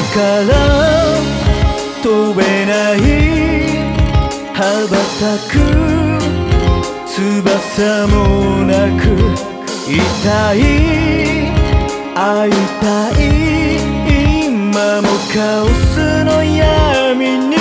から飛べない羽ばたく翼もなく痛い会いたい今もカオスの闇に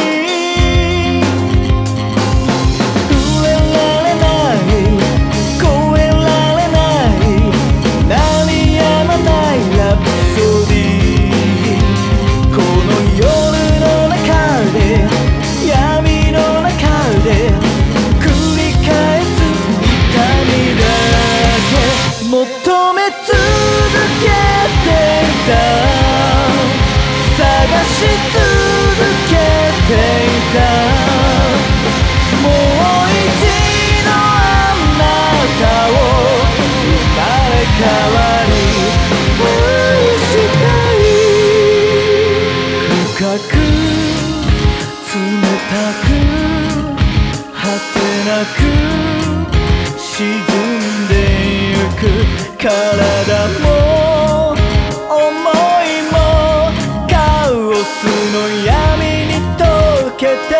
触れられない越えられない鳴りやまないラプソディこの夜の中で闇の中で繰り返す痛みだけ求め続けていた探し続けていたもう一度あなたを生まれ変わり愛したい深く冷たく果てなく沈んでゆく体も想いもカオスの闇に溶けて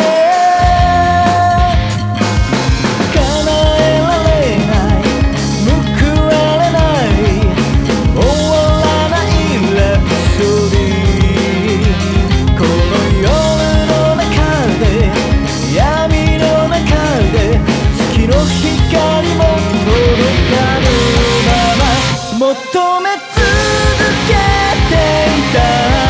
叶えられない報われない終わらないラプソディこの夜の中で闇の中で月の光も届かぬまま求め続けていた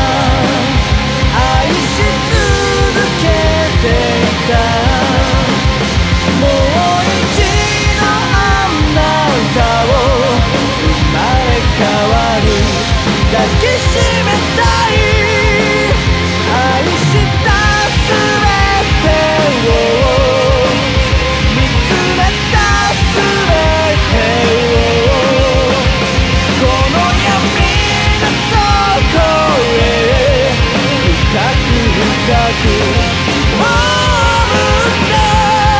愛し続けていたもう一度あなたを生まれ変わる抱きしめたい愛したすべてを見つめたすべてをこの闇の底へ深く深く葬った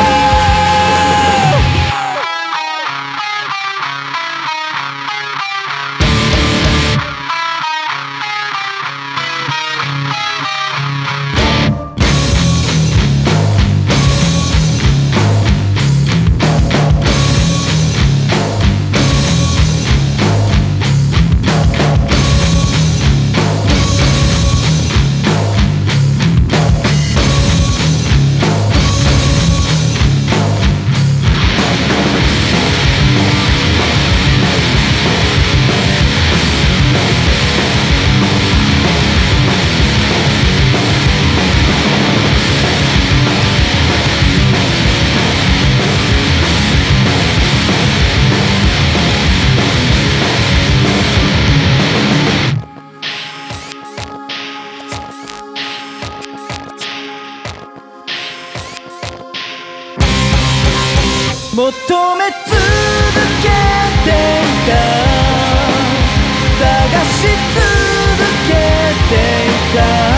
求め続けていた探し続けていた